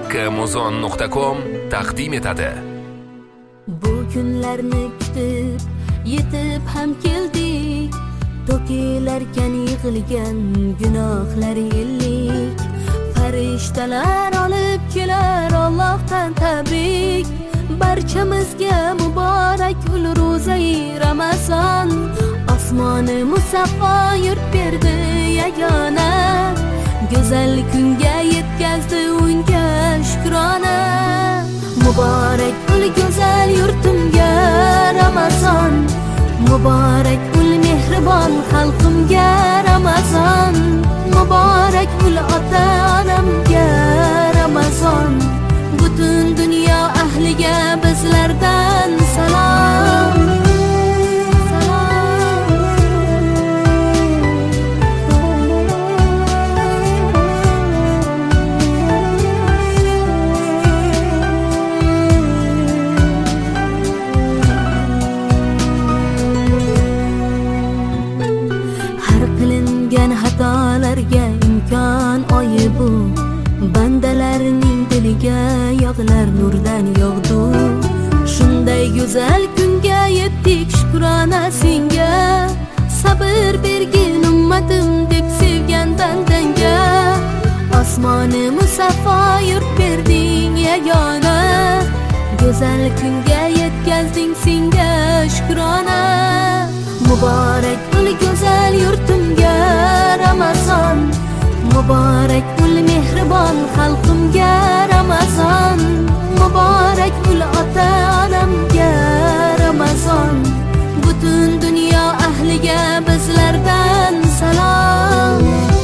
kmuzon.com taqdim etadi. Bu kunlarni kutib, yetib ham keldik. To'kilarkan yig'ilgan gunohlar yillik. Farishtalar olib kelar Allohdan tabrik. Barchamizga muborak ul ro'zai Ramazon. Osmoni musaffo yurt berdi yagona. Go'zal kunga yetkazdi unga shukrona. Muborak ul go'zal yurtimga Ramazon. Muborak ul mehribon xalqimga Ramazon. Muborak ul ota-onamga Ramazon. Butun dunyo ahliga bizlardan salom. Xatolarga imkon oyi bu, bandalarning diliga yog'lar nurdan yog'du. Shunday go'zal kunga yetdik, shukrona senga. Sabr bergin ummatim deb sevgan bandanga. Osmoni musaffo yurt berding yagona. Go'zal kunga yetkazding senga shukrona. Muborak ul go'zal yurtimga Ramazon. Muborak ul mehribon xalqimga Ramazon. Muborak ul ota-onamga Ramazon. Butun dunyo ahliga bizlardan salom.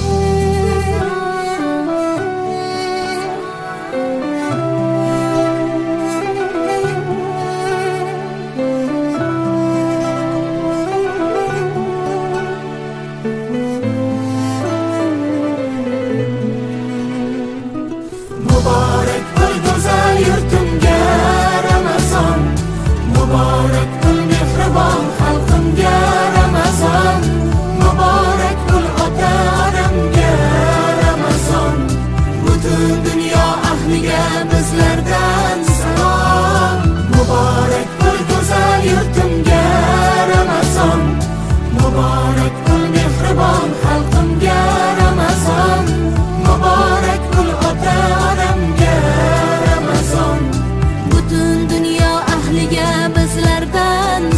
Muborak ul go'zal yurtimga Ramazon. Muborak ul mehribon xalqimga Ramazon. Muborak ul ota-onamga Ramazon. Butun dunyo ahliga bizlardan salom. Muborak ul go'zal yurtimga Ramazon. Muborak ul mehribon xalqimga Ramazon. Muborak ul ota-onamga Ramazon. Butun dunyo ahliga bizlardan